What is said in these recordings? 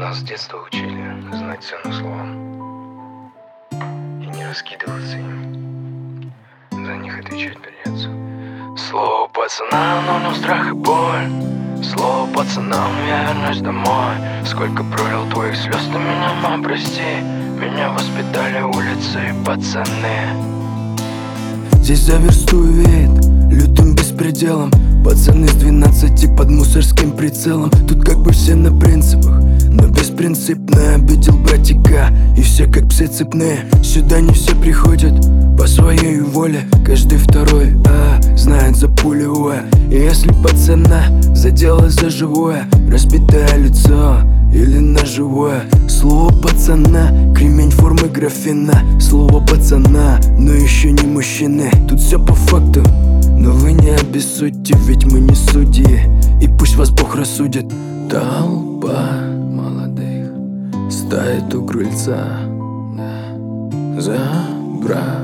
Нас с детства учили знать цену словам и не раскидываться им, за них отвечать придется. Слово пацана, но в нем страх и боль. Слово пацанам, я вернусь домой. Сколько пролил твоих слез, ты меня, мам, прости. Меня воспитали улицы и пацаны. Здесь за версту веет лютым беспределом. Пацаны с 12 под мусорским прицелом. Тут как бы все на принципах, но беспринципно обидел братика. И все как псы цепные. Сюда не все приходят по своей воле. Каждый второй знает за пулевое. И если пацана задело за живое, разбитое лицо или ножевое. Слово пацана, кремень формы графина. Слово пацана, но еще не мужчины. Тут все по факту, но вы не обессудьте, ведь мы не судьи. И пусть вас Бог рассудит. Толпа молодых стоит у крыльца, забрала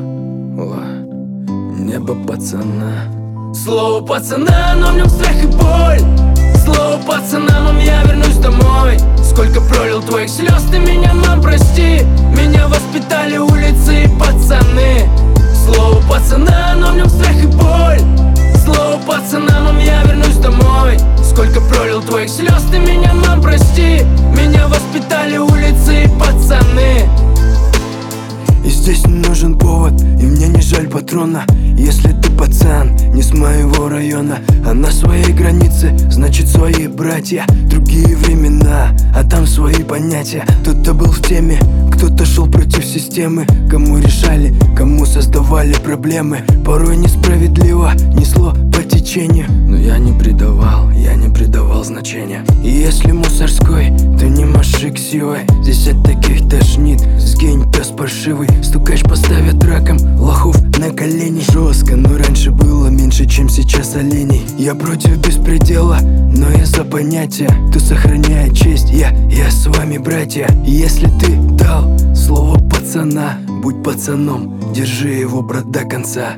небо пацана. Слово пацана, но в нем страх и боль. Слово пацана, мам, я вернусь домой. Сколько пролил твоих слез, ты меня, мам, прости. Меня воспитали улицы и пацаны. Слово пацана, но в нем страх и боль. Слово пацана, мам, я вернусь домой. Сколько пролил твоих слез, ты меня, мам, прости. Меня воспитали улицы и пацаны. И здесь не нужен повод, и мне не жаль патрона. Если ты пацан, не с моего района, а на своей границе, значит свои братья. Другие времена, а там свои понятия. Кто-то был в теме, кто-то шел против системы. Кому решали, кому создавали проблемы. Порой несправедливо несло по течению, но я не придавал значения. И если мусорской, то не маши ксивой. Здесь от таких тошнит, сгинь, пес паршивый. Стукач поставят раком, лохов на колени. Жестко, но раньше было меньше, чем сейчас оленей. Я против беспредела, но я за понятия. Кто сохраняет честь, я с вами, братья. И если ты дал слово пацана, будь пацаном, держи его, брат, до конца.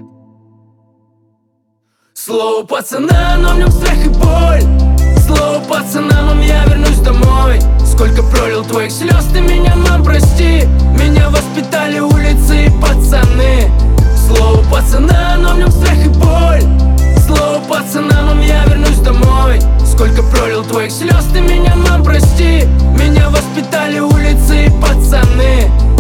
Слово пацана, но в нем страх и боль. Слово пацана, мам, я вернусь домой. Сколько пролил твоих слез, ты меня, мам, прости. Меня воспитали улицы и пацаны. Слово пацана, но в нем страх и боль. Слово пацана, мам, я вернусь домой. Сколько пролил твоих слез, ты меня, мам, прости. Меня воспитали улицы и пацаны.